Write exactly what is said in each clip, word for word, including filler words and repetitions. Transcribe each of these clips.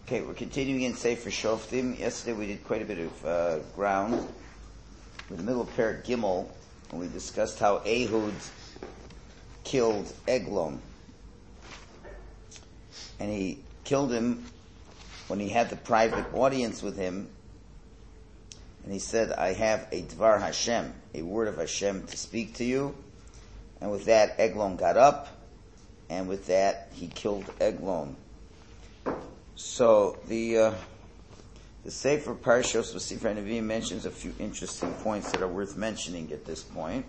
Okay, we're continuing in Sefer Shoftim. Yesterday we did quite a bit of uh, ground. In the middle of Perek Gimel, and we discussed how Ehud killed Eglon. And he killed him when he had the private audience with him. And he said, I have a Dvar Hashem, a word of Hashem to speak to you. And with that, Eglon got up. And with that, he killed Eglon. So the uh, the Sefer Parshos V'Sifrei Nevi'im mentions a few interesting points that are worth mentioning at this point.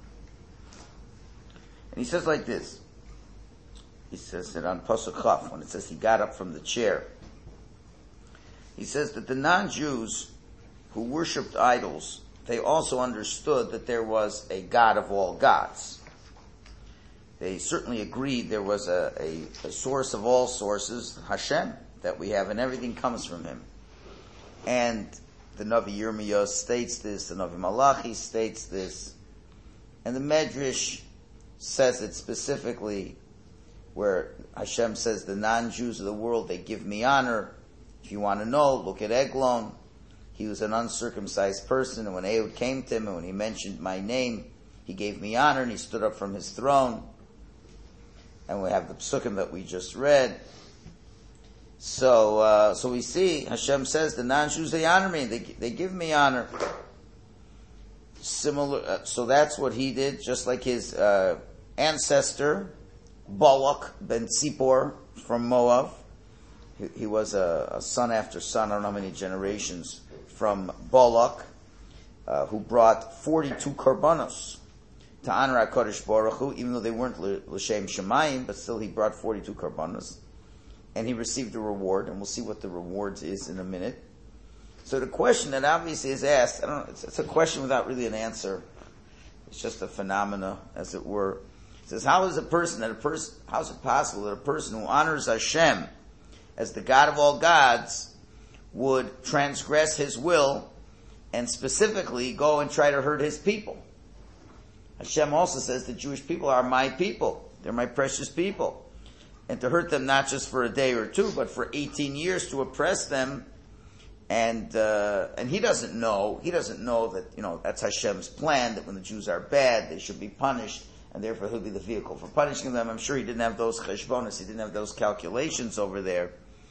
And he says like this. He says that on Pasuk Chaf, when it says he got up from the chair, he says that the non-Jews who worshipped idols, they also understood that there was a God of all gods. They certainly agreed there was a, a, a source of all sources, Hashem, that we have, and everything comes from Him. And the Navi Yirmiyah states this, the Navi Malachi states this, and the Medrash says it specifically, where Hashem says, the non-Jews of the world, they give me honor. If you want to know, look at Eglon. He was an uncircumcised person, and when Ehud came to him, and when he mentioned my name, he gave me honor, and he stood up from his throne. And we have the psukim that we just read. So, uh, so we see, Hashem says, the non-Jews, they honor me, they, they give me honor. Similar, uh, so that's what he did, just like his, uh, ancestor, Balak ben Tzipor from Moab. He, he was a, a son after son, I don't know how many generations, from Balak, uh, who brought forty-two korbanos to honor HaKadosh Baruch Hu, even though they weren't l'shem shemayim, but still he brought forty-two korbanos. And he received a reward, and we'll see what the rewards is in a minute. So the question that obviously is asked, I don't know, it's, it's a question without really an answer. It's just a phenomena, as it were. It says, how is a person that a person, how is it possible that a person who honors Hashem as the God of all gods would transgress His will and specifically go and try to hurt His people? Hashem also says the Jewish people are my people. They're my precious people. And to hurt them not just for a day or two, but for eighteen years to oppress them. And, uh, and he doesn't know, he doesn't know that, you know, that's Hashem's plan, that when the Jews are bad, they should be punished, and therefore he'll be the vehicle for punishing them. I'm sure he didn't have those cheshbonos, he didn't have those calculations over there.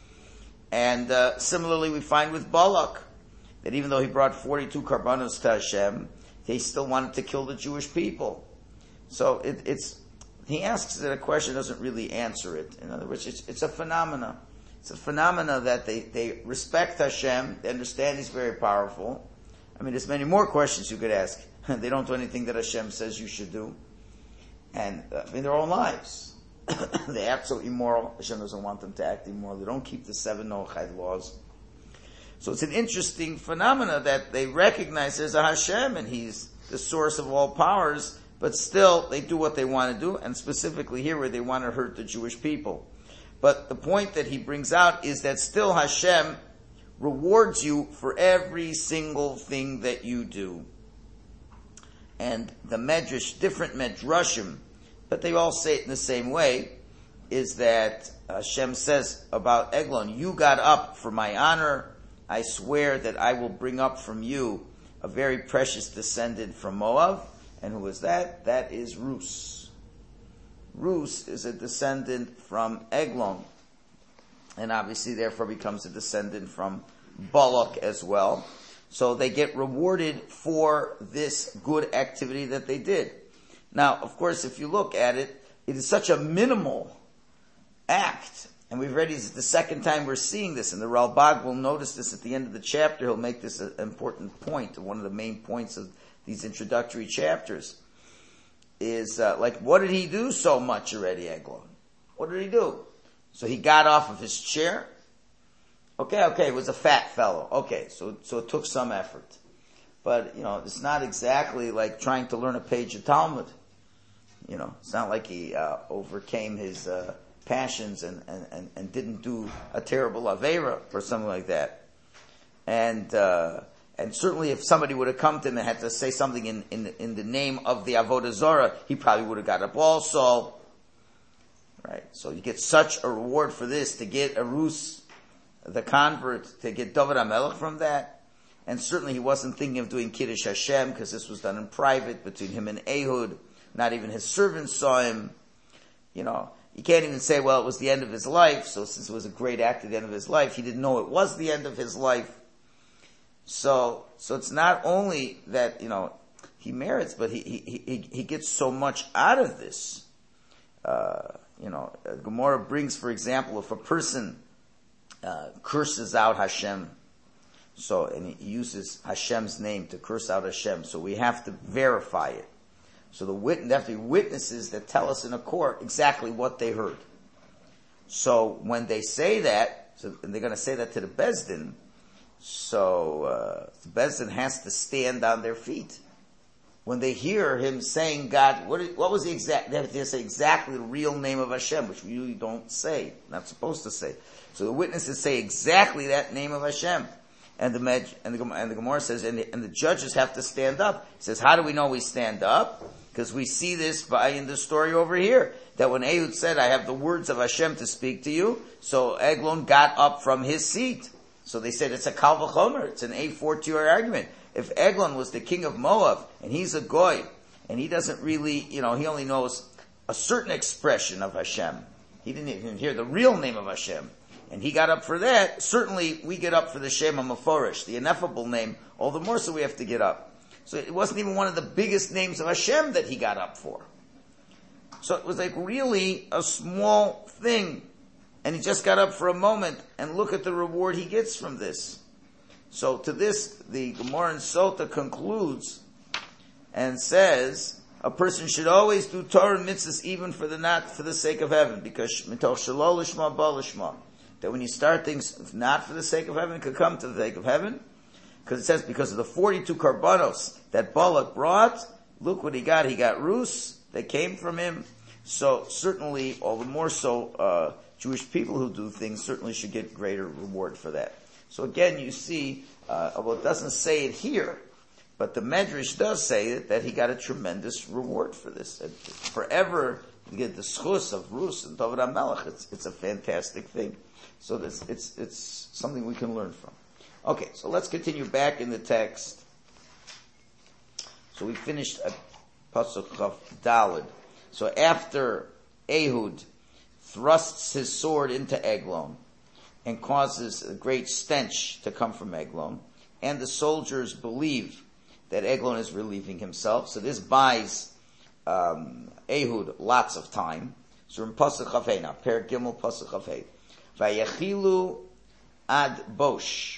And, uh, similarly we find with Balak, that even though he brought forty-two korbanos to Hashem, they still wanted to kill the Jewish people. So it, it's, he asks that a question, doesn't really answer it. In other words, it's, it's a phenomena. It's a phenomena that they, they respect Hashem, they understand He's very powerful. I mean, there's many more questions you could ask. They don't do anything that Hashem says you should do. And uh, in their own lives. They act so immoral. Hashem doesn't want them to act immoral. They don't keep the seven Noachide laws. So it's an interesting phenomena that they recognize there's a Hashem and He's the source of all powers, but still they do what they want to do, and specifically here where they want to hurt the Jewish people. But the point that he brings out is that still Hashem rewards you for every single thing that you do. And the Medrash, different Medrashim, but they all say it in the same way, is that Hashem says about Eglon, you got up for my honor. I swear that I will bring up from you a very precious descendant from Moab. And who is that? That is Rus. Rus is a descendant from Eglon. And obviously therefore becomes a descendant from Balak as well. So they get rewarded for this good activity that they did. Now, of course, if you look at it, it is such a minimal act. And we've already, this is the second time we're seeing this, and the Ralbag will notice this at the end of the chapter. He'll make this an important point, one of the main points of these introductory chapters. Is, uh, like, what did he do so much already, Eglon? What did he do? So he got off of his chair. Okay, okay, he was a fat fellow. Okay, so, so it took some effort. But, you know, it's not exactly like trying to learn a page of Talmud. You know, it's not like he, uh, overcame his, uh, passions and, and, and, and didn't do a terrible Aveira or something like that. And, uh, and certainly if somebody would have come to him and had to say something in, in, in the name of the Avodah Zarah, he probably would have got up also. Right? So you get such a reward for this, to get a Rus the convert to get David HaMelech from that. And certainly he wasn't thinking of doing Kiddush Hashem because this was done in private between him and Ehud. Not even his servants saw him. You know, you can't even say, well, it was the end of his life. So since it was a great act at the end of his life, he didn't know it was the end of his life. So, so it's not only that, you know, he merits, but he, he, he, he gets so much out of this. Uh, you know, Gemara brings, for example, if a person uh, curses out Hashem, so, and he uses Hashem's name to curse out Hashem, so we have to verify it. So the wit- there have to be witnesses that tell us in a court exactly what they heard. So when they say that, so, and they're going to say that to the Bezdin, so uh, the Bezdin has to stand on their feet. When they hear him saying God, what, what was the exact, they have to say exactly the real name of Hashem, which we usually don't say, not supposed to say. So the witnesses say exactly that name of Hashem. And the, Med, and the, and the Gemara says, and the, and the judges have to stand up. It says, how do we know we stand up? Because we see this by in the story over here, that when Ehud said, I have the words of Hashem to speak to you, so Eglon got up from his seat. So they said it's a Kal V'chomer, it's an A four-tier argument. If Eglon was the king of Moab, and he's a goy, and he doesn't really, you know, he only knows a certain expression of Hashem. He didn't even hear the real name of Hashem. And he got up for that. Certainly, we get up for the Shem HaMeforish, the ineffable name, all the more so we have to get up. So it wasn't even one of the biggest names of Hashem that he got up for. So it was like really a small thing. And he just got up for a moment, and look at the reward he gets from this. So to this, the Gemara in Sota concludes and says, a person should always do Torah and mitzvahs even for the not for the sake of heaven, because mitoch shelo lishma ba lishma. That when you start things not for the sake of heaven, it could come to the sake of heaven. Because it says, because of the forty-two karbanos that Balak brought, look what he got. He got rus that came from him. So certainly, all the more so, uh, Jewish people who do things certainly should get greater reward for that. So again, you see, uh, although it doesn't say it here, but the Medrash does say it, that he got a tremendous reward for this. And forever, you get the schus of Rus and David HaMelech. It's, it's a fantastic thing. So this, it's, it's something we can learn from. Okay, so let's continue back in the text. So we finished at Pasuk Chaf Daled. So after Ehud thrusts his sword into Eglon and causes a great stench to come from Eglon, and the soldiers believe that Eglon is relieving himself, so this buys um, Ehud lots of time. So in Pasuk Chaf Hei now, Per Gimel Pasuk Chaf Hei. Vayechilu ad Bosh.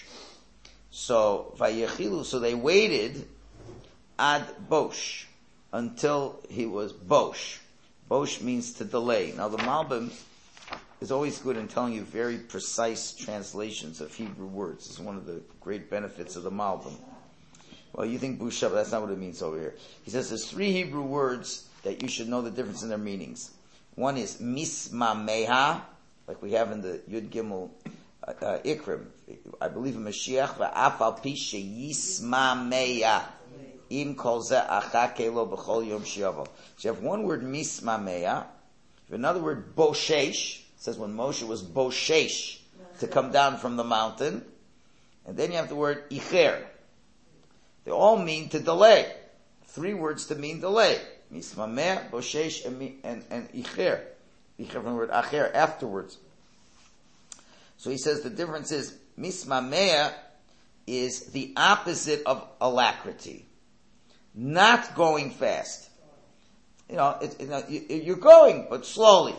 So, Vayechilu, so they waited ad Bosh until he was Bosh. Bosh means to delay. Now the Malbim is always good in telling you very precise translations of Hebrew words. It's one of the great benefits of the Malbim. Well, you think Busha, but that's not what it means over here. He says there's three Hebrew words that you should know the difference in their meanings. One is mismameha, like we have in the Yud Gimel uh, uh, Ikrim. I believe in Mashiach, va'af al pi sheyismameya. Im kol ze achake lo b'chol yom shiavo. So you have one word mismameya. You have another word boshesh. It says when Moshe was boshesh to come down from the mountain. And then you have the word icher. They all mean to delay. Three words to mean delay. Mismameya, boshesh, and, and, and icher. Icher from the word acher, afterwards. So he says the difference is, mismameya is the opposite of alacrity. Not going fast. You know, it, it, it, you're going, but slowly.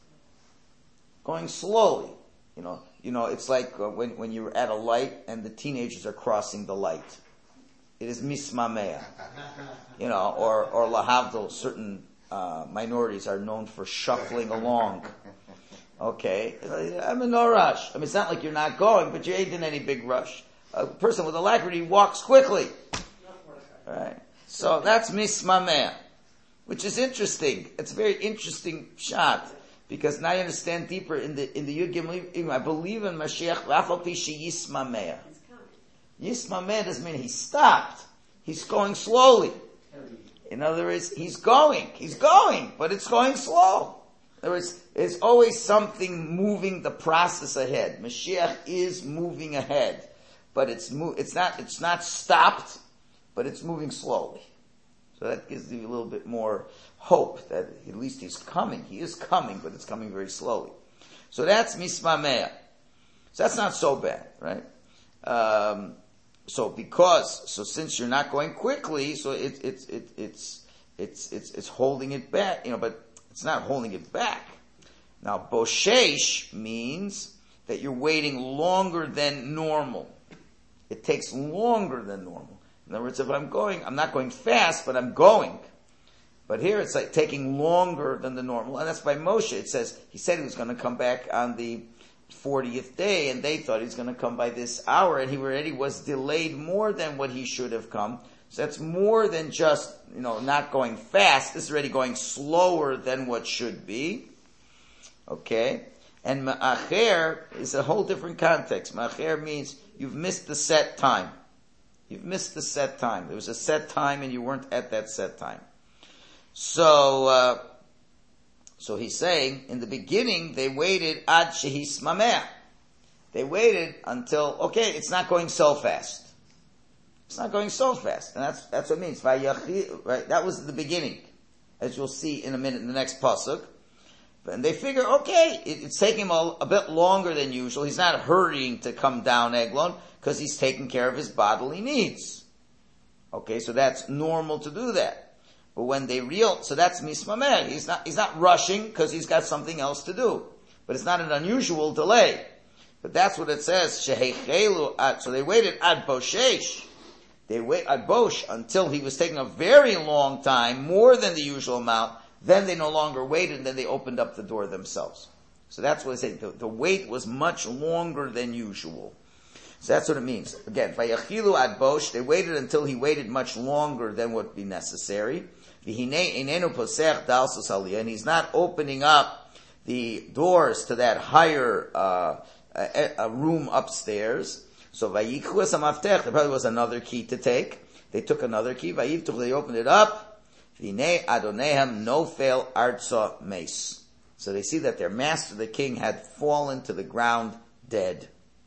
Going slowly. You know, you know, it's like uh, when, when you're at a light and the teenagers are crossing the light. It is mismameya. You know, or, or lahavdil, certain uh, minorities are known for shuffling along. Okay? I'm in no rush. I mean, it's not like you're not going, but you ain't in any big rush. A person with alacrity walks quickly. Right? So that's mismameya, which is interesting. It's a very interesting shot, because now you understand deeper in the, in the Yud Gimel, I believe in Mashiach, v'afal pi sheyismameya. Yismameya doesn't mean he stopped. He's going slowly. In other words, he's going. He's going, but it's going slow. In other words, there's always something moving the process ahead. Mashiach is moving ahead, but it's mo- it's not it's not stopped, but it's moving slowly. So that gives you a little bit more hope that at least he's coming. He is coming, but it's coming very slowly. So that's mismamea. So that's not so bad, right? Um, so because so since you're not going quickly, so it, it, it, it's it's it's it's holding it back, you know, but it's not holding it back. Now, boshesh means that you're waiting longer than normal. It takes longer than normal. In other words, if I'm going, I'm not going fast, but I'm going. But here it's like taking longer than the normal. And that's by Moshe. It says, he said he was going to come back on the fortieth day, and they thought he was going to come by this hour, and he already was delayed more than what he should have come. So that's more than just, you know, not going fast. This is already going slower than what should be. Okay? And ma'acher is a whole different context. Ma'acher means you've missed the set time. You've missed the set time. There was a set time and you weren't at that set time. So, uh, so he's saying, in the beginning, they waited ad shehis mameh. They waited until, okay, it's not going so fast. It's not going so fast. And that's, that's what it means. Right? That was the beginning. As you'll see in a minute in the next pasuk. And they figure, okay, it, it's taking him a, a bit longer than usual. He's not hurrying to come down Eglon, because he's taking care of his bodily needs. Okay, so that's normal to do that. But when they real, so that's mismameh. He's not, he's not rushing because he's got something else to do. But it's not an unusual delay. But that's what it says. Shehechelu ad. So they waited ad boshesh. They wait ad bosh until he was taking a very long time, more than the usual amount. Then they no longer waited, and then they opened up the door themselves. So that's what I say. The, the wait was much longer than usual. So that's what it means. Again, vayachilu ad bosh, they waited until he waited much longer than would be necessary. V'hinei posech dalsus aliyah, and he's not opening up the doors to that higher uh, a, a room upstairs. So vayikhu es hamaftech, there probably was another key to take. They took another key. Vayivtuch, they opened it up. V'hinei adonehem nofel artsa meis. So they see that their master, the king, had fallen to the ground dead.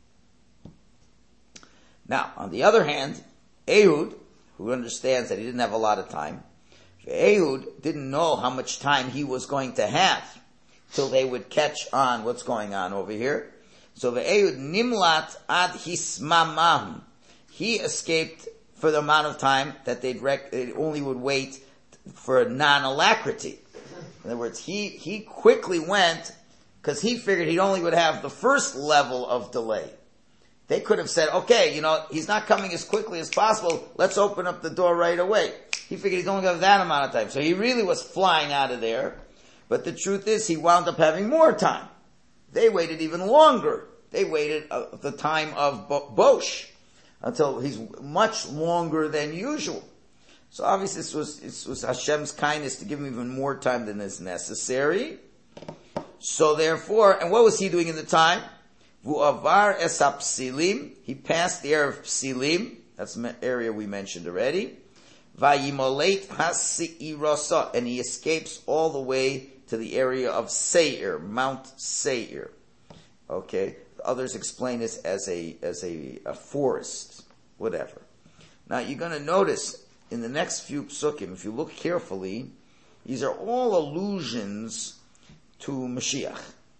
Now, on the other hand, Ehud, who understands that he didn't have a lot of time, Ehud didn't know how much time he was going to have till they would catch on what's going on over here. So the Ehud nimlat ad hismamahum. He escaped for the amount of time that they'd rec- they only would wait for non-alacrity. In other words, he, he quickly went because he figured he only would have the first level of delay. They could have said, okay, you know, he's not coming as quickly as possible. Let's open up the door right away. He figured he's only going to have that amount of time. So he really was flying out of there. But the truth is, he wound up having more time. They waited even longer. They waited uh, the time of Bo- Bosh until he's much longer than usual. So obviously this was, this was Hashem's kindness to give him even more time than is necessary. So therefore, and what was he doing in the time? Vu'avar esap psilim. He passed the area of psilim. That's the area we mentioned already. Vayimolet hasi'irasa. And he escapes all the way to the area of Seir, Mount Seir. Okay. Others explain this as a, as a, a forest. Whatever. Now you're going to notice in the next few psukim, if you look carefully, these are all allusions to Mashiach.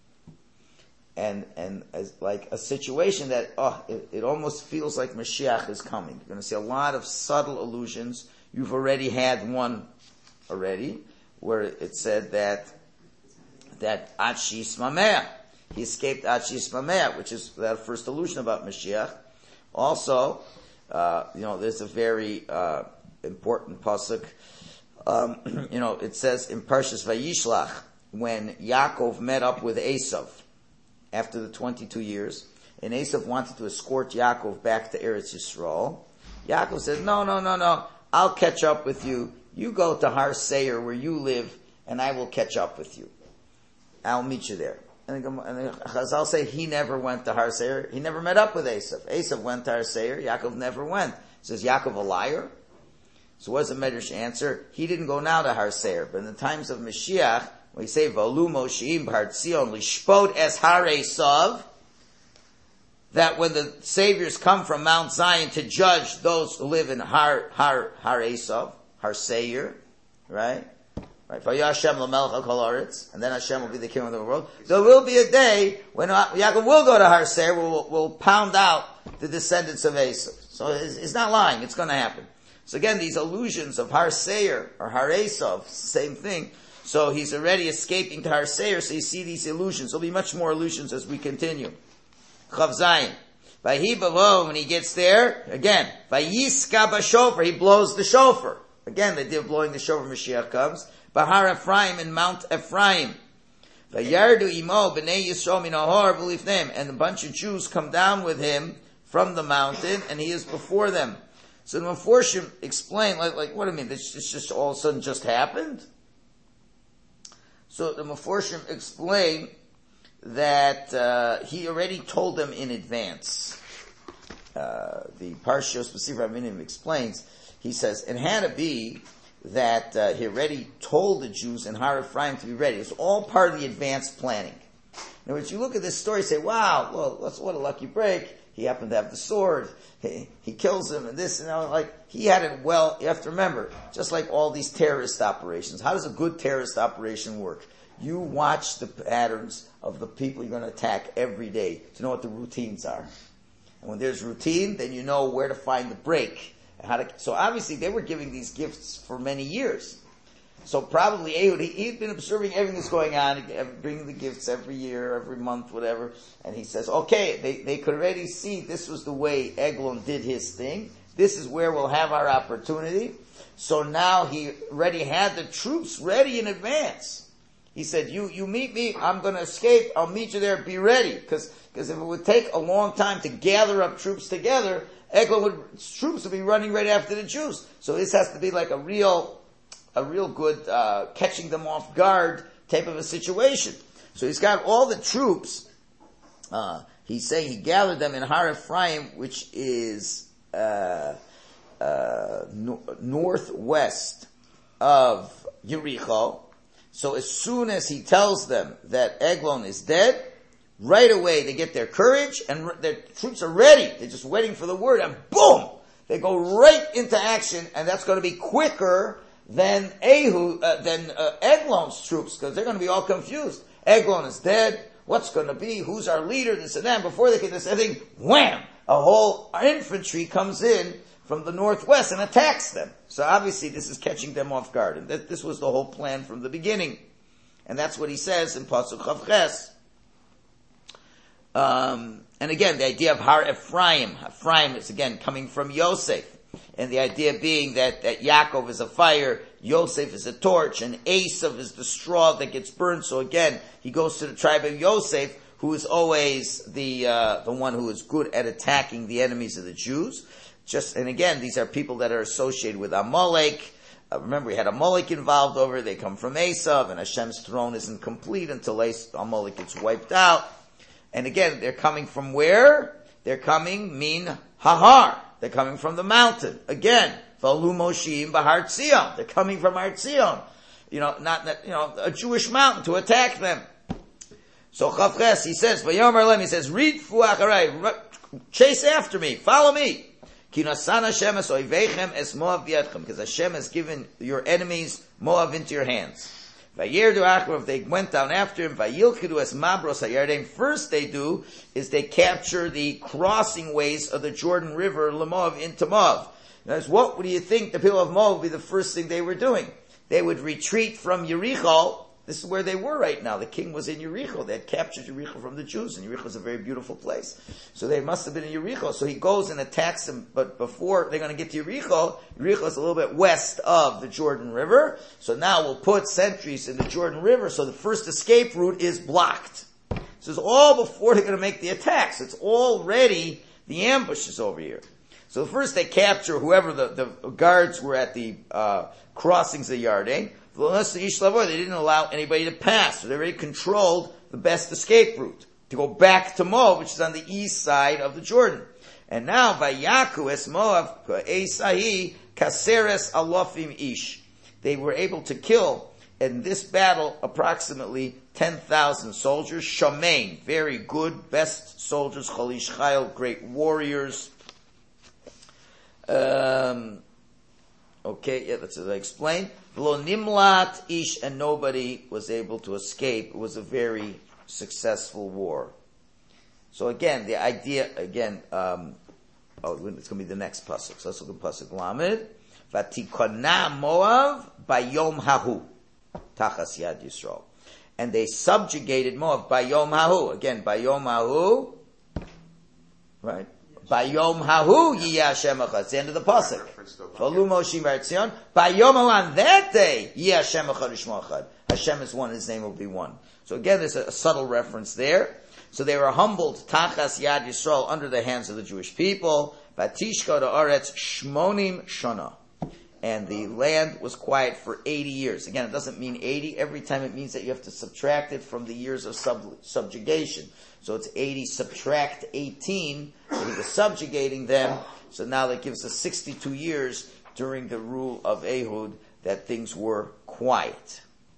And, and as like a situation that, oh, it, it almost feels like Mashiach is coming. You're going to see a lot of subtle allusions. You've already had one already, where it said that, that Atshis Mameh, he escaped Atshis Mameh, which is that first allusion about Mashiach. Also, uh, you know, there's a very, uh, important pasuk. Um, you know, it says in Parshas Vayishlach, when Yaakov met up with Esav, after the twenty-two years, and Esav wanted to escort Yaakov back to Eretz Yisrael. Yaakov said, no, no, no, no, I'll catch up with you. You go to Har Seir where you live, and I will catch up with you. I'll meet you there. And Chazal say he never went to Har Seir. He never met up with Esav. Esav went to Har Seir. Yaakov never went. Says Yaakov a liar? So what's the Medrash answer? He didn't go now to Har Seir, but in the times of Mashiach, we say Volu Mosheim B'Har Tzion Lishpot Es Har Esav, that when the saviors come from Mount Zion to judge those who live in Har Har Har Esav, Har Seir, right? Right. Vayashem Lamelech Kol Haaretz, and then Hashem will be the king of the world. There will be a day when Yaakov will go to Har Seir, will will pound out the descendants of Esav. So it's, it's not lying; it's going to happen. So again, these illusions of Har Seir or Har Esav, same thing. So he's already escaping to Har Seir. So you see these illusions. There'll be much more illusions as we continue. Chav Zayin. Vayhi bavo, when he gets there, again, Vayiska b'shofar, he blows the shofar. Again, the idea of blowing the shofar, Mashiach comes. Bahar Ephraim, in Mount Ephraim. Vayardu imo b'nei Yisrael min ahor b'lifneim. And a bunch of Jews come down with him from the mountain, and he is before them. So the Meforshim explain, like, like, what do you mean? This, this just all of a sudden just happened? So the Meforshim explain that uh, he already told them in advance. Uh, the Parshas B'Sifra Minim explains, he says, it had to be that uh, he already told the Jews in Har Ephraim to be ready. It's all part of the advanced planning. In other words, you look at this story and say, wow, well, that's what a lucky break. He happened to have the sword. He, he kills him and this and that. Like, he had it well. You have to remember, just like all these terrorist operations, how does a good terrorist operation work? You watch the patterns of the people you're going to attack every day to know what the routines are. And when there's routine, then you know where to find the break. How to, so obviously they were giving these gifts for many years. So probably Ehud, he, he'd been observing everything that's going on, bringing the gifts every year, every month, whatever. And he says, okay, they, they could already see this was the way Eglon did his thing. This is where we'll have our opportunity. So now he already had the troops ready in advance. He said, you, you meet me, I'm going to escape, I'll meet you there, be ready. Because, because if it would take a long time to gather up troops together, Eglon would, troops would be running right after the Jews. So this has to be like a real, a real good, uh, catching them off guard type of a situation. So he's got all the troops, uh, he's saying he gathered them in Har Ephraim, which is, uh, uh, no, northwest of Yericho. So as soon as he tells them that Eglon is dead, right away they get their courage and their troops are ready. They're just waiting for the word and boom! They go right into action, and that's going to be quicker than Ehud, uh, than uh, Eglon's troops, because they're going to be all confused. Eglon is dead. What's going to be? Who's our leader? This and that. Before they can do anything, wham! A whole infantry comes in from the northwest and attacks them. So obviously this is catching them off guard. And that, this was the whole plan from the beginning. And that's what he says in Pasuk Chav Ches. Um, and again, the idea of Har Ephraim. Ephraim is again coming from Yosef. And the idea being that, that Yaakov is a fire, Yosef is a torch, and Esav is the straw that gets burned. So again, he goes to the tribe of Yosef, who is always the, uh, the one who is good at attacking the enemies of the Jews. Just, and again, these are people that are associated with Amalek. Uh, remember, we had Amalek involved over. They come from Esav, and Hashem's throne isn't complete until Amalek gets wiped out. And again, they're coming from where? They're coming, min hahar. They're coming from the mountain. Again, V'alu Moshim B'Har Tzion. They're coming from Har Tzion. You know, not, you know, a Jewish mountain to attack them. So Chav Ches, he says, V'yomer Lem, he says, read fu acharai, chase after me, follow me. Because Hashem has given your enemies Moab into your hands. If they went down after him, first they do is they capture the crossing ways of the Jordan River, Moab, into Moab. Now, what do you think the people of Moab would be the first thing they were doing? They would retreat from Yericho. This is where they were right now. The king was in Yericho. They had captured Yericho from the Jews, and Yericho is a very beautiful place. So they must have been in Yericho. So he goes and attacks them, but before they're going to get to Yericho, Yericho is a little bit west of the Jordan River. So now we'll put sentries in the Jordan River, so the first escape route is blocked. This is all before they're going to make the attacks. It's already, the ambush is over here. So first they capture whoever the, the guards were at the uh, crossings of Yarden. They didn't allow anybody to pass. So they already controlled the best escape route to go back to Moab, which is on the east side of the Jordan. And now, Vayaku es Moab Esahi Kaseres Alofim Ish. They were able to kill in this battle, approximately ten thousand soldiers, Shamain, very good, best soldiers, Cholish Chayil, great warriors. Um, okay, yeah, that's as I explained. V'lo nimlat ish, and nobody was able to escape. It was a very successful war. So again, the idea, again, um, oh, it's going to be the next pasuk. So let's look at pasuk Lamed. Vatikona Moav bayom hahu, tachas yad Yisrael. And they subjugated Moab bayom hahu. Again, bayom hahu, right? Bayom hahu yiyeh Hashem echad. It's the end of the pasuk. V'alu Moshe Bar-Tzion. Bayom hahu, on that day, yiyeh Hashem echad u'shmo echad. Hashem is one, His name will be one. So again, there's a, a subtle reference there. So they were humbled, tachas yad Yisrael, under the hands of the Jewish people. Vatishka Haaretz shmonim shana. And the land was quiet for eighty years. Again, it doesn't mean eighty. Every time it means that you have to subtract it from the years of sub- subjugation. So it's eighty, subtract eighteen, that he was subjugating them. So now that gives us sixty-two years during the rule of Ehud that things were quiet.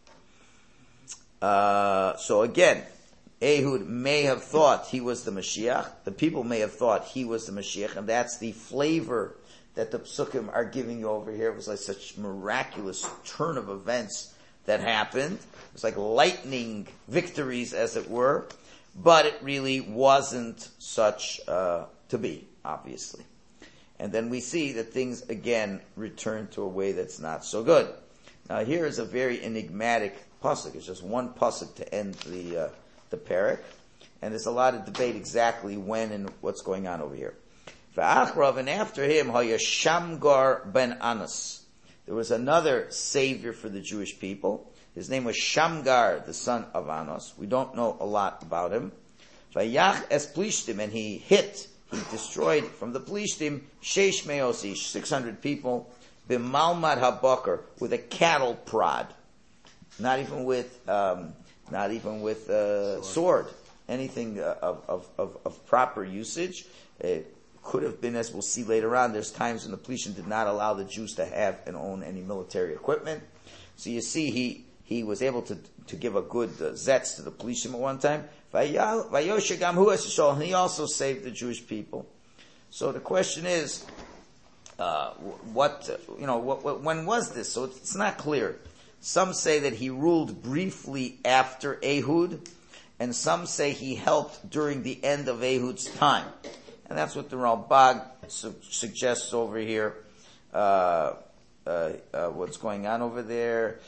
Uh, so again, Ehud may have thought he was the Mashiach. The people may have thought he was the Mashiach, and that's the flavor that the psukim are giving you over here. It was like such miraculous turn of events that happened. It was like lightning victories, as it were, but it really wasn't such uh, to be, obviously. And then we see that things again return to a way that's not so good. Now here is a very enigmatic pasuk. It's just one pasuk to end the uh, the parak, and there's a lot of debate exactly when and what's going on over here. V'achrav, and after him, Haya Shamgar ben Anas. There was another savior for the Jewish people. His name was Shamgar, the son of Anas. We don't know a lot about him. Vayach es Plishtim, and he hit, he destroyed from the Plishtim, Sheish Meosi, six hundred people, b'malmad habakar, with a cattle prod. Not even with, um, not even with uh, sword. Anything uh, of, of, of, of proper usage. It could have been, as we'll see later on, there's times when the Plishtim did not allow the Jews to have and own any military equipment. So you see, he, he was able to, to give a good uh, zetz to the Plishtim at one time. And he also saved the Jewish people. So the question is, uh, what, you know, what, what, when was this? So it's not clear. Some say that he ruled briefly after Ehud, and some say he helped during the end of Ehud's time. And that's what the Ralbag su- suggests over here. Uh, uh, uh, what's going on over there?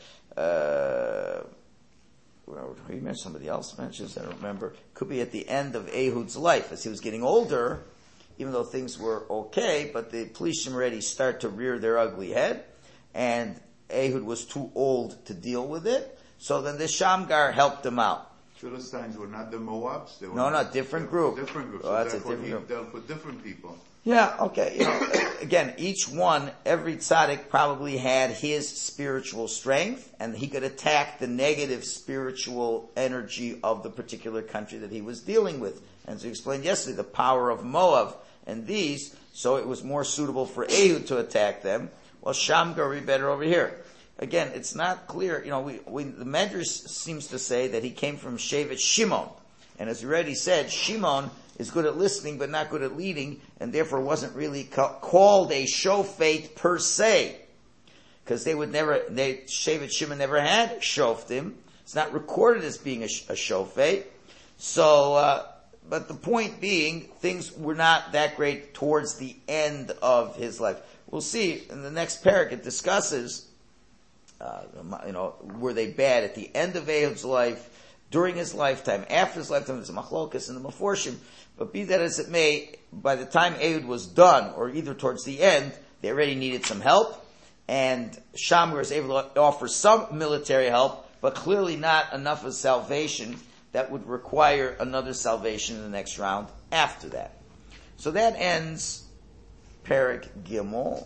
Uh, well, he mentioned somebody else mentions, I don't remember. Could be at the end of Ehud's life, as he was getting older, even though things were okay, but the Plishtim already start to rear their ugly head, and Ehud was too old to deal with it. So then the Shamgar helped him out. Philistines were not the Moabs? They were no, not different group. Different group. Oh, so that's a therefore different he group. dealt with different people. Yeah, okay. You know, again, each one, every tzaddik probably had his spiritual strength, and he could attack the negative spiritual energy of the particular country that he was dealing with. And as we explained yesterday, the power of Moab and these, so it was more suitable for Ehud to attack them. Well, Shamgar would be better over here. Again, it's not clear, you know, we, we, the Medrash seems to say that he came from Shevet Shimon. And as we already said, Shimon is good at listening but not good at leading, and therefore wasn't really ca- called a shofet per se. Because they would never, they, Shevet Shimon never had shoftim. It's not recorded as being a, a shofet. So, uh, but the point being, things were not that great towards the end of his life. We'll see in the next parak it discusses, Uh, you know, were they bad at the end of Ehud's life, during his lifetime, after his lifetime? There's a machlokas and the maforshim. But be that as it may, by the time Ehud was done, or either towards the end, they already needed some help, and Shamgar was able to offer some military help, but clearly not enough of salvation that would require another salvation in the next round after that. So that ends Perek Gimel.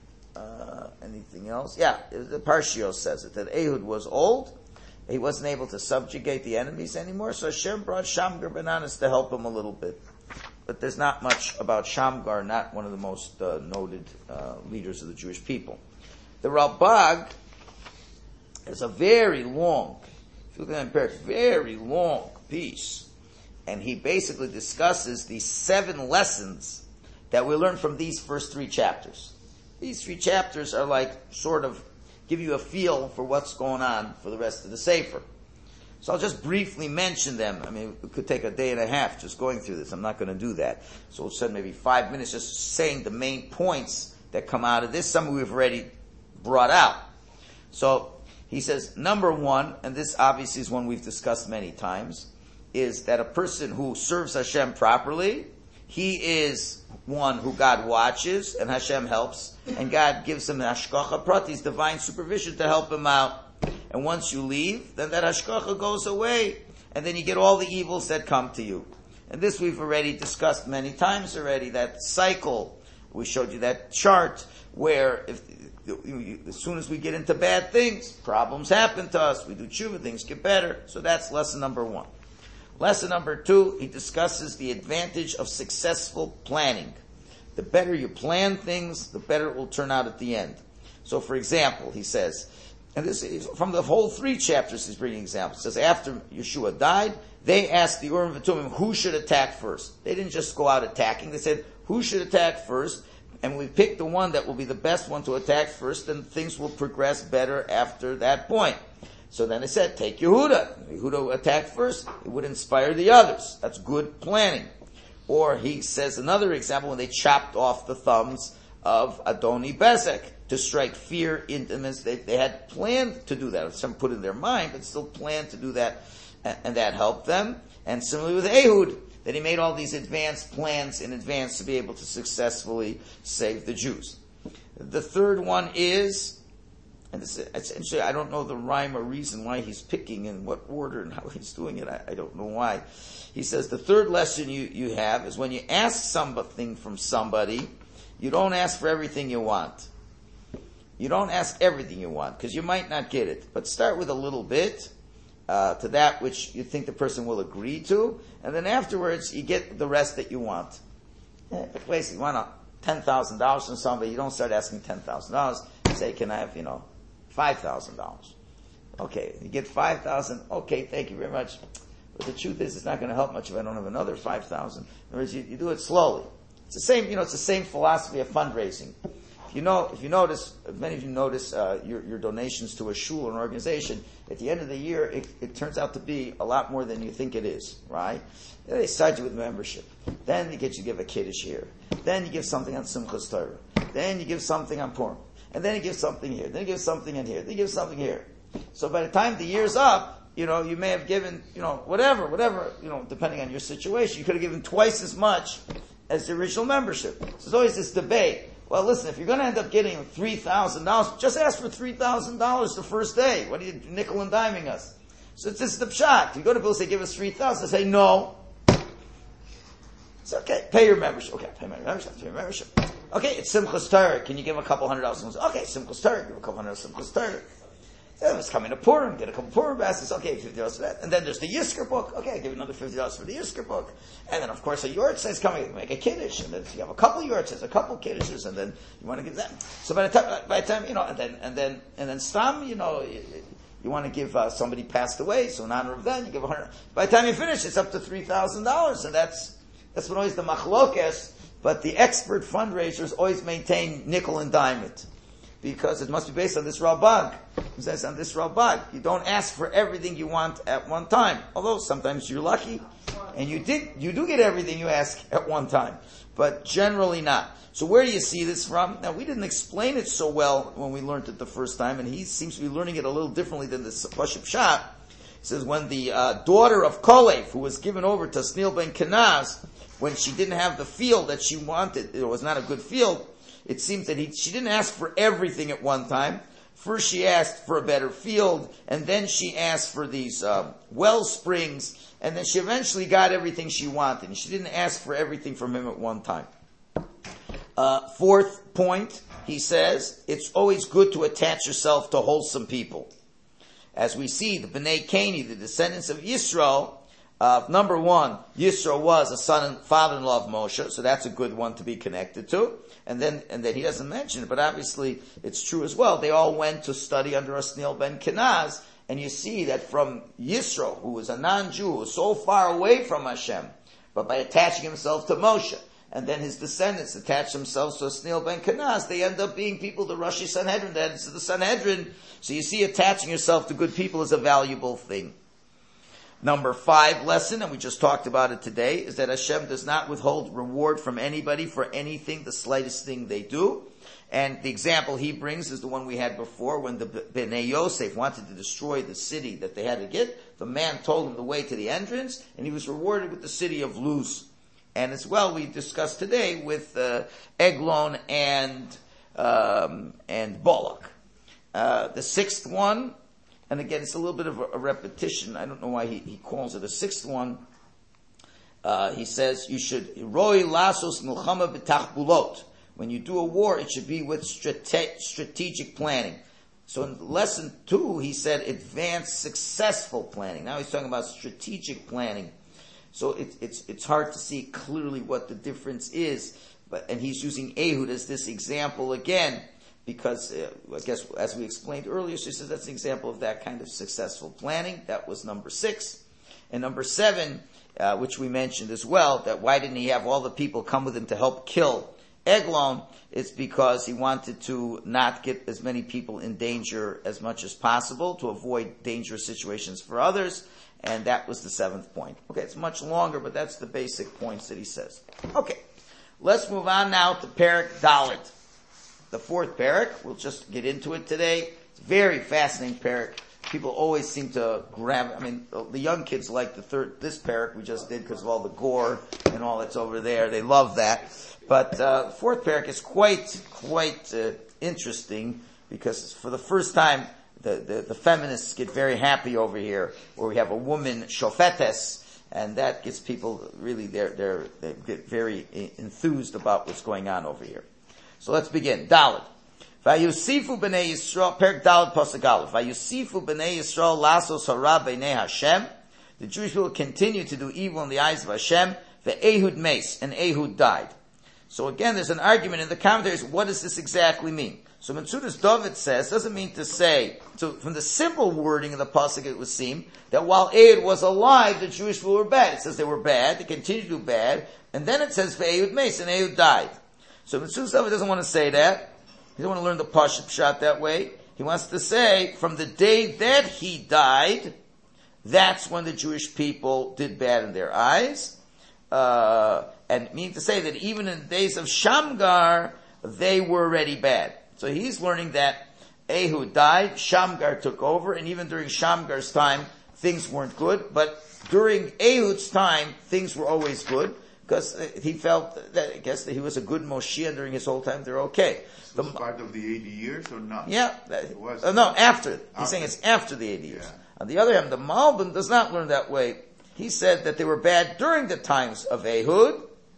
Uh, anything else? Yeah, the Parshios says it, that Ehud was old, he wasn't able to subjugate the enemies anymore, so Hashem brought Shamgar ben Anas to help him a little bit. But there's not much about Shamgar, not one of the most uh, noted uh, leaders of the Jewish people. The Ralbag It's a very long, if you look at it, very long piece. And he basically discusses these seven lessons that we learn from these first three chapters. These three chapters are like, sort of, give you a feel for what's going on for the rest of the Sefer. So I'll just briefly mention them. I mean, it could take a day and a half just going through this. I'm not going to do that. So we'll spend maybe five minutes just saying the main points that come out of this. Some we've already brought out. So he says, number one, and this obviously is one we've discussed many times, is that a person who serves Hashem properly, he is one who God watches and Hashem helps, and God gives him hashgacha pratis, divine supervision to help him out. And once you leave, then that hashgacha goes away, and then you get all the evils that come to you. And this we've already discussed many times already, that cycle. We showed you that chart where if as soon as we get into bad things, problems happen to us. We do tshuva, things get better. So that's lesson number one. Lesson number two, he discusses the advantage of successful planning. The better you plan things, the better it will turn out at the end. So for example, he says, and this is from the whole three chapters he's bringing examples. He says, after Yeshua died, they asked the Urim V'Tumim who should attack first. They didn't just go out attacking. They said, who should attack first? And we picked the one that will be the best one to attack first, and things will progress better after that point. So then they said, take Yehuda. Yehuda attacked first. It would inspire the others. That's good planning. Or he says another example when they chopped off the thumbs of Adoni Bezek to strike fear into them. They, they had planned to do that. Some put in their mind, but still planned to do that, and, and that helped them. And similarly with Ehud, that he made all these advanced plans in advance to be able to successfully save the Jews. The third one is, and this is, essentially, I don't know the rhyme or reason why he's picking in what order and how he's doing it. I, I don't know why. He says the third lesson you, you have is when you ask something from somebody, you don't ask for everything you want. You don't ask everything you want, because you might not get it. But start with a little bit, uh, to that which you think the person will agree to, and then afterwards you get the rest that you want. Yeah, basically, you want ten thousand dollars from somebody, you don't start asking ten thousand dollars. You say, can I have, you know, five thousand dollars? Okay, you get five thousand dollars, okay, thank you very much. But the truth is, it's not going to help much if I don't have another five thousand dollars. In other words, you, you do it slowly. It's the same, you know, it's the same philosophy of fundraising. If you know, if you notice, many of you notice uh, your, your donations to a shul or an organization, at the end of the year, it, it turns out to be a lot more than you think it is, right? Then they start you with membership. Then you get you to give a kiddush here. Then you give something on Simchas Torah. Then you give something on Purim. And then you give something here. Then you give something in here. Then you give something here. So by the time the year's up, you know, you may have given, you know, whatever, whatever, you know, depending on your situation, you could have given twice as much as the original membership. So there's always this debate. Well, listen, if you're going to end up getting three thousand dollars, just ask for three thousand dollars the first day. What are you nickel and diming us? So it's just the pshat. You go to people and say, give us three thousand dollars. They say, no. It's okay. Pay your membership. Okay, pay my membership. Pay your membership. Okay, it's Simchas Torah. Can you give a couple hundred dollars? Okay, Simchas Torah. Give a couple hundred dollars Simchas Torah. Then it's coming to Purim. Get a couple Purim baskets. Okay, fifty dollars for that. And then there's the Yizkor book. Okay, I'll give you another fifty dollars for the Yizkor book. And then, of course, a yortzeit is coming. Make a kiddush. And then you have a couple yortzeits, a couple kiddushes, and then you want to give that. So by the time, by the time, you know, and then, and then, and then stam, you know, you, you want to give, uh, somebody passed away, so in honor of that, you give a hundred. By the time you finish, it's up to three thousand dollars. And that's, that's what always the machlokes. But the expert fundraisers always maintain nickel and dime it. Because it must be based on this Ralbag. It says on this Ralbag. You don't ask for everything you want at one time. Although sometimes you're lucky, and you did, you do get everything you ask at one time. But generally not. So where do you see this from? Now we didn't explain it so well when we learned it the first time, and he seems to be learning it a little differently than the Pashut Pshat. He says when the uh, daughter of Kolev, who was given over to Snil ben Kenaz, when she didn't have the field that she wanted, it was not a good field, it seems that he, she didn't ask for everything at one time. First she asked for a better field, and then she asked for these uh, well springs, and then she eventually got everything she wanted. And she didn't ask for everything from him at one time. Uh, fourth point, he says, it's always good to attach yourself to wholesome people. As we see, the Bnei Keni, the descendants of Yisrael, Uh, number one, Yisro was a son and father-in-law of Moshe, so that's a good one to be connected to. And then, and then he doesn't mention it, but obviously it's true as well. They all went to study under Osniel ben Kenaz, and you see that from Yisro, who was a non-Jew, who was so far away from Hashem, but by attaching himself to Moshe, and then his descendants attach themselves to Osniel ben Kenaz, they end up being people, the Rosh Sanhedrin, the heads of the Sanhedrin. So you see, attaching yourself to good people is a valuable thing. Number five lesson, and we just talked about it today, is that Hashem does not withhold reward from anybody for anything, the slightest thing they do. And the example he brings is the one we had before, when the Bnei Yosef wanted to destroy the city that they had to get. The man told him the way to the entrance, and he was rewarded with the city of Luz. And as well, we discussed today with uh, Eglon and um, and Balak. Uh, the sixth one, and again, it's a little bit of a, a repetition. I don't know why he, he calls it a sixth one. Uh, he says you should roi lasos milchama b'tachbulot. When you do a war, it should be with strate- strategic planning. So in lesson two, he said advanced successful planning. Now he's talking about strategic planning. So it, it's it's hard to see clearly what the difference is. But and he's using Ehud as this example again. Because, uh, I guess, as we explained earlier, she says that's an example of that kind of successful planning. That was number six. And number seven, uh, which we mentioned as well, that why didn't he have all the people come with him to help kill Eglon? It's because he wanted to not get as many people in danger as much as possible, to avoid dangerous situations for others. And that was the seventh point. Okay, it's much longer, but that's the basic points that he says. Okay, let's move on now to Perek Dalet. The fourth parak, we'll just get into it today. It's a very fascinating parak. People always seem to grab, I mean, the young kids like the third, this parak we just did because of all the gore and all that's over there. They love that. But, uh, the fourth parak is quite, quite, uh, interesting because for the first time, the, the, the feminists get very happy over here, where we have a woman, shofetes, and that gets people really, they're, they're, they get very enthused about what's going on over here. So let's begin. Dalet. Vayusifu b'nei Yisrael, Perek Dalet Pasuk Aleph. Vayusifu b'nei Yisrael lasos hara b'nei Hashem. The Jewish people continue to do evil in the eyes of Hashem. The Ehud mace, and Ehud died. So again, there's an argument in the commentaries. What does this exactly mean? So Metzudas David says, doesn't mean to say, so from the simple wording of the pasuk, it would seem that while Ehud was alive, the Jewish people were bad. It says they were bad, they continued to do bad, and then it says for Ehud mace, and Ehud died. So Metzudas David doesn't want to say that. He doesn't want to learn the Pashut Pshat that way. He wants to say, from the day that he died, that's when the Jewish people did bad in their eyes. Uh, and meaning to say that even in the days of Shamgar, they were already bad. So he's learning that Ehud died, Shamgar took over, and even during Shamgar's time, things weren't good. But during Ehud's time, things were always good. Because he felt that, I guess, that he was a good Moshiach during his whole time, they're okay. So the, part of the eighty years or not? Yeah. It was. Uh, no, after. He's after. saying it's after the eighty years. Yeah. On the other hand, the Malbim does not learn that way. He said that they were bad during the times of Ehud,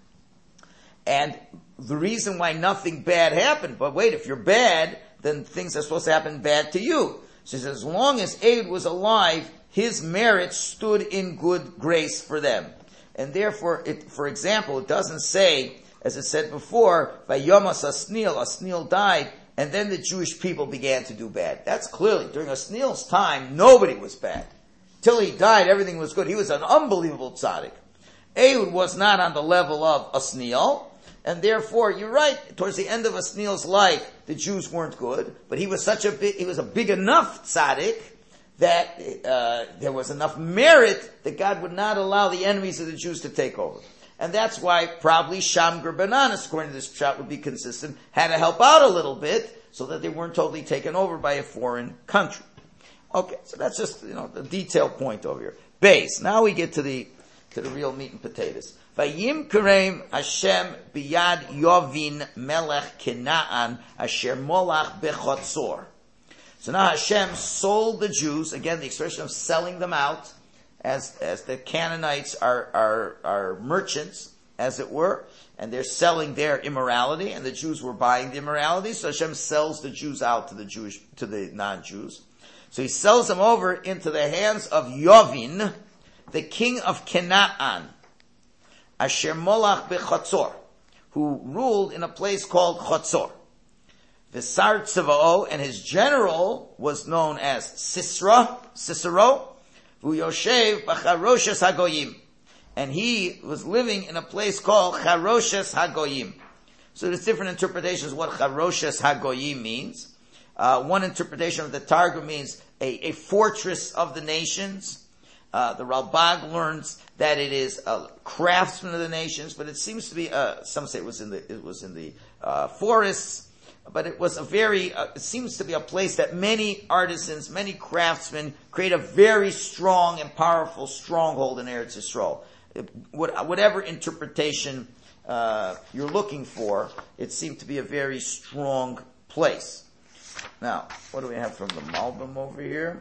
and the reason why nothing bad happened, but wait, if you're bad, then things are supposed to happen bad to you. So he says, as long as Ehud was alive, his merit stood in good grace for them. And therefore, it, for example, it doesn't say, as it said before, Vayomas Asniel, Asniel died, and then the Jewish people began to do bad. That's clearly, during Asniel's time, nobody was bad. Till he died, everything was good. He was an unbelievable tzaddik. Ehud was not on the level of Asniel, and therefore, you're right, towards the end of Asniel's life, the Jews weren't good, but he was such a big, he was a big enough tzaddik, that uh, there was enough merit that God would not allow the enemies of the Jews to take over. And that's why probably Shamgar Bananas, according to this shot, would be consistent, had to help out a little bit so that they weren't totally taken over by a foreign country. Okay, so that's just, you know, the detailed point over here. Base. Now we get to the to the real meat and potatoes. Vayim Kareim Hashem biyad Yovin Melech Kenaan Asher Molach Bechotzor. So now Hashem sold the Jews, again the expression of selling them out, as as the Canaanites are, are, are merchants, as it were, and they're selling their immorality, and the Jews were buying the immorality, so Hashem sells the Jews out to the Jewish, to the non-Jews. So he sells them over into the hands of Yovin. the king of Canaan, Asher Molach beChatzor, who ruled in a place called Chatzor. V'sar Tzava'o, and his general was known as Sisra, Cicero, V'yoshev b'Charoshes HaGoyim, and he was living in a place called Charoshes HaGoyim. So there's different interpretations of what Charoshes HaGoyim means. Uh, one interpretation of the Targum means a, a fortress of the nations. Uh, the Ralbag learns that it is a craftsman of the nations, but it seems to be, uh, some say it was in the, it was in the, uh, forests, but it was a very, uh, it seems to be a place that many artisans, many craftsmen create a very strong and powerful stronghold in Eretz Yisrael. It, whatever interpretation, uh, you're looking for, it seemed to be a very strong place. Now, what do we have from the Malbim over here?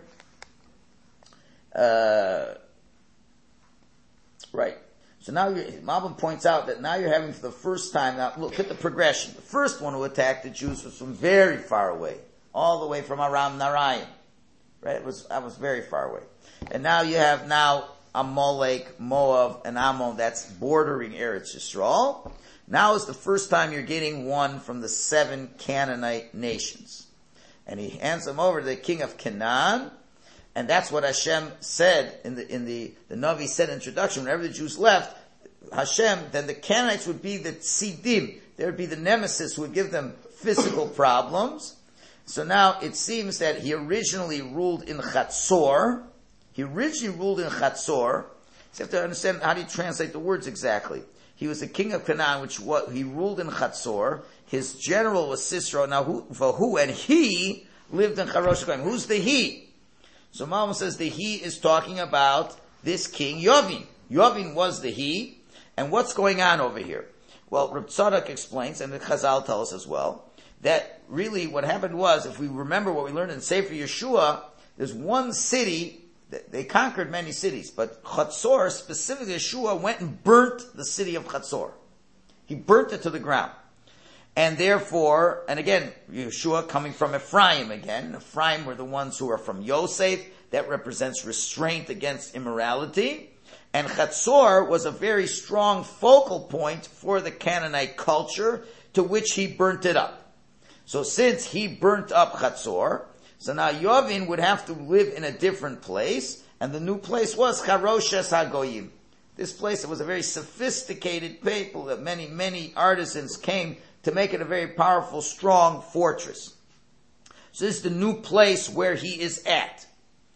Uh, right. So now Malbim points out that now you're having for the first time, now look at the progression. The first one who attacked the Jews was from very far away, all the way from Aram Narayan. Right? It was, that was very far away. And now you have now Amalek, Moab, and Ammon that's bordering Eretz Yisrael. Now is the first time you're getting one from the seven Canaanite nations. And he hands them over to the king of Canaan. And that's what Hashem said in the, in the, the Navi said introduction. Whenever the Jews left, Hashem, then the Canaanites would be the tzidim. There would be the nemesis who would give them physical problems. So now it seems that he originally ruled in Chatzor. He originally ruled in Chatzor. So you have to understand, how do you translate the words exactly? He was the king of Canaan, which what, he ruled in Chatzor. His general was Sisera. Now who, for who? And he lived in Charosh HaGoyim. Who's the he? So Malbim says the he is talking about this king Yovin. Yovin was the he. And what's going on over here? Well, Reb Tzadok explains, and the Chazal tell us as well, that really what happened was, if we remember what we learned in Sefer Yeshua, there's one city, they conquered many cities, but Chatzor, specifically Yeshua, went and burnt the city of Chatzor. He burnt it to the ground. And therefore, and again, Yeshua coming from Ephraim again. Ephraim were the ones who are from Yosef. That represents restraint against immorality. And Chatzor was a very strong focal point for the Canaanite culture, to which he burnt it up. So since he burnt up Chatzor, so now Yovin would have to live in a different place, and the new place was Charoshes HaGoyim. This place, it was a very sophisticated people that many, many artisans came to make it a very powerful, strong fortress. So this is the new place where he is at.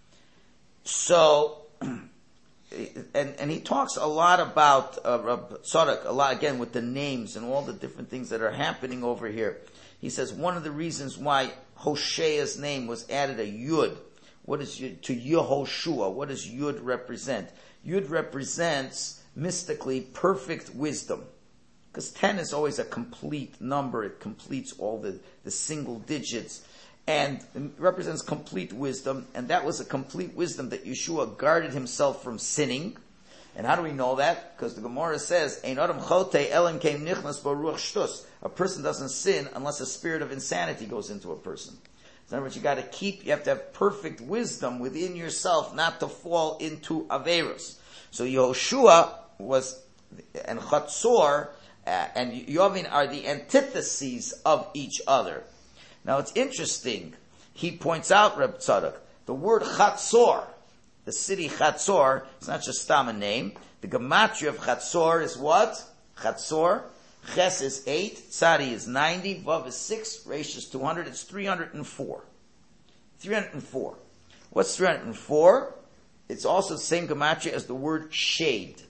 So, and, and he talks a lot about, uh, Reb Tzadok, a lot again with the names and all the different things that are happening over here. He says one of the reasons why Hoshea's name was added a Yud. What is Yud? To Yehoshua. What does Yud represent? Yud represents mystically perfect wisdom. Because ten is always a complete number. It completes all the, the single digits. And it represents complete wisdom. And that was a complete wisdom that Yeshua guarded himself from sinning. And how do we know that? Because the Gemara says, Ein adam chote elam keim nichnas bo ruach shtus. A person doesn't sin unless a spirit of insanity goes into a person. In other words, you got to keep, you have to have perfect wisdom within yourself not to fall into Averos. So Yehoshua was, and Chatzor, Uh, and Yovin are the antitheses of each other. Now it's interesting. He points out, Reb Tzadok, the word Chatzor, the city Chatzor, it's not just Stam a name. The gematria of Chatzor is what? Chatzor. Ches is eight, Tzadi is ninety, Vav is six, Resh is two hundred, it's three hundred four. three hundred four. What's three hundred four? It's also the same gematria as the word shade.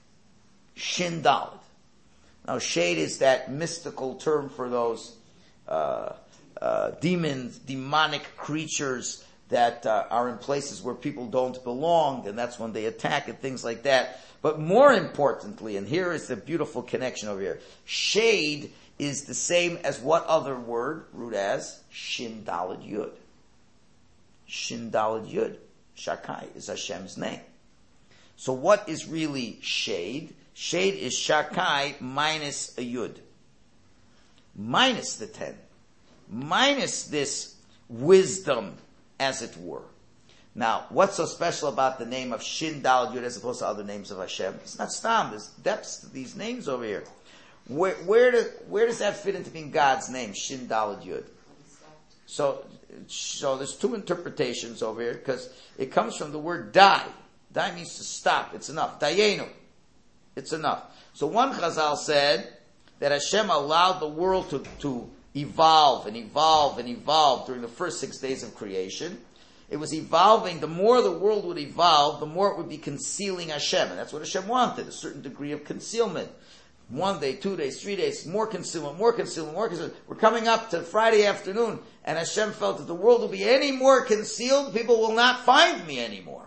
Shin Dalet. Now, shade is that mystical term for those uh, uh, demons, demonic creatures that uh, are in places where people don't belong, and that's when they attack and things like that. But more importantly, and here is the beautiful connection over here, shade is the same as what other word, root as? Shin Daled Yud. Shin Daled Yud. Shakai is Hashem's name. So what is really shade? Shade is Shakai minus a Yud. Minus the ten. Minus this wisdom, as it were. Now, what's so special about the name of Shin Dal Yud as opposed to other names of Hashem? It's not Stam. There's depths to these names over here. Where, where, do, where does that fit into being God's name, Shin Dal Yud? So, so there's two interpretations over here because it comes from the word die. Die means to stop. It's enough. Dayenu. It's enough. So one Chazal said that Hashem allowed the world to, to evolve and evolve and evolve during the first six days of creation. It was evolving. The more the world would evolve, the more it would be concealing Hashem. And that's what Hashem wanted, a certain degree of concealment. One day, two days, three days, more concealment, more concealment, more concealment. We're coming up to Friday afternoon, and Hashem felt if the world will be any more concealed, people will not find me anymore.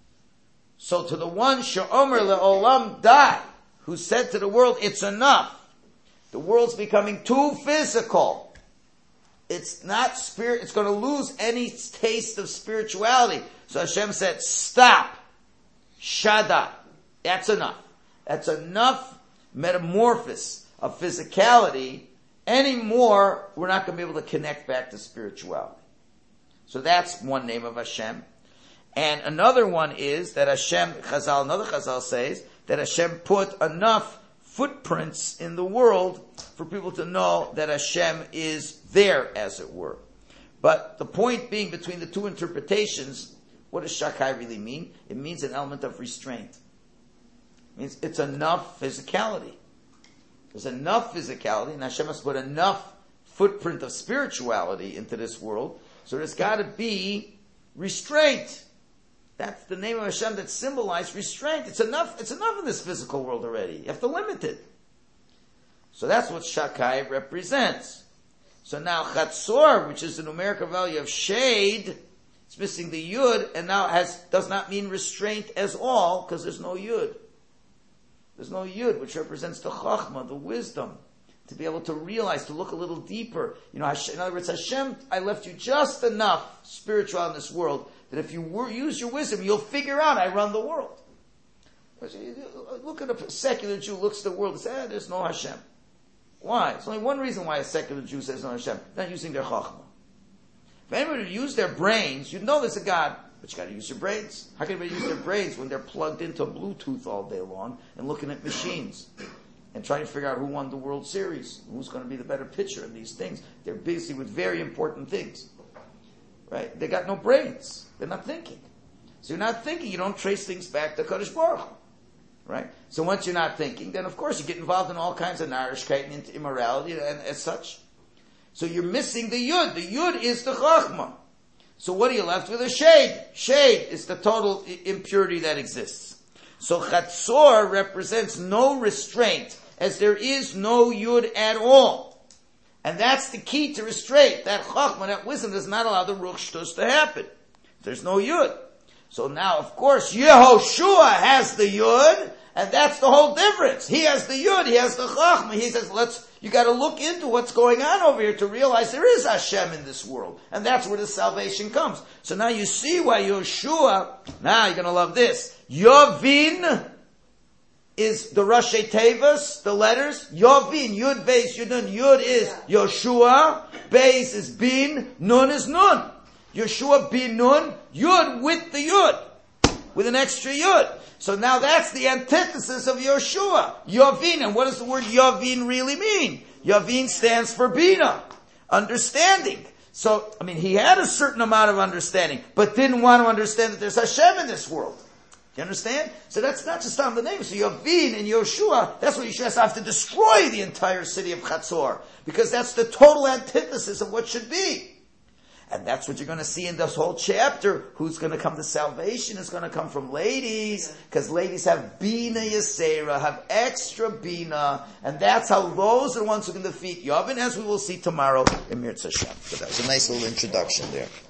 So to the one, She'omer le'olam dai, who said to the world, it's enough. The world's becoming too physical. It's not spirit, it's going to lose any taste of spirituality. So Hashem said, stop. Shada. That's enough. That's enough metamorphosis of physicality. Anymore, we're not going to be able to connect back to spirituality. So that's one name of Hashem. And another one is that Hashem, Chazal, another Chazal says, that Hashem put enough footprints in the world for people to know that Hashem is there, as it were. But the point being, between the two interpretations, what does Shakai really mean? It means an element of restraint. It means it's enough physicality. There's enough physicality, and Hashem has put enough footprint of spirituality into this world, so there's got to be restraint. That's the name of Hashem that symbolized restraint. It's enough, it's enough in this physical world already. You have to limit it. So that's what Shakai represents. So now Chatzor, which is the numerical value of shade, it's missing the Yud, and now has does not mean restraint as all, because there's no Yud. There's no Yud, which represents the Chachma, the wisdom, to be able to realize, to look a little deeper. You know, Hashem, in other words, Hashem, I left you just enough spiritual in this world that if you were, use your wisdom, you'll figure out I run the world. Look at a secular Jew, looks at the world and says, eh, there's no Hashem. Why? There's only one reason why a secular Jew says no Hashem. They're not using their chachma. If anybody would use their brains, you'd know there's a God, but you gotta use your brains. How can anybody use their brains when they're plugged into Bluetooth all day long and looking at machines and trying to figure out who won the World Series, who's going to be the better pitcher in these things? They're busy with very important things. Right? They got no brains. They're not thinking. So you're not thinking, you don't trace things back to Kadosh Baruch Hu. Right? So once you're not thinking, then of course you get involved in all kinds of narishkeit and immorality and as such. So you're missing the Yud. The Yud is the Chachma. So what are you left with? A shade. Shade is the total impurity that exists. So Chatzor represents no restraint, as there is no Yud at all. And that's the key to restraint. That Chachma, that wisdom, does not allow the Ruch Shtus to happen. There's no Yud. So now, of course, Yehoshua has the Yud, and that's the whole difference. He has the Yud, he has the Chachma. He says, let's, you gotta look into what's going on over here to realize there is Hashem in this world. And that's where the salvation comes. So now you see why Yehoshua, now you're gonna love this. Yovin is the Rashi Tevas, the letters. Yovin, Yud, Beis, Yud, Nun. Yud is Yoshua, Beis is Bin, Nun is Nun. Yoshua, Bin, Nun, Yud with the Yud, with an extra Yud. So now that's the antithesis of Yoshua. Yovin, and what does the word Yovin really mean? Yovin stands for Bina, understanding. So, I mean, he had a certain amount of understanding, but didn't want to understand that there's Hashem in this world. You understand? So that's not just on the name. So Yovin and Yoshua, that's what Yeshua have to destroy the entire city of Chatzor, because that's the total antithesis of what should be. And that's what you're going to see in this whole chapter. Who's going to come to salvation is going to come from ladies, because ladies have Bina Yisera, have extra Bina, and that's how those are the ones who can defeat Yavin, as we will see tomorrow in Mirz Hashem. So that was a nice little introduction there.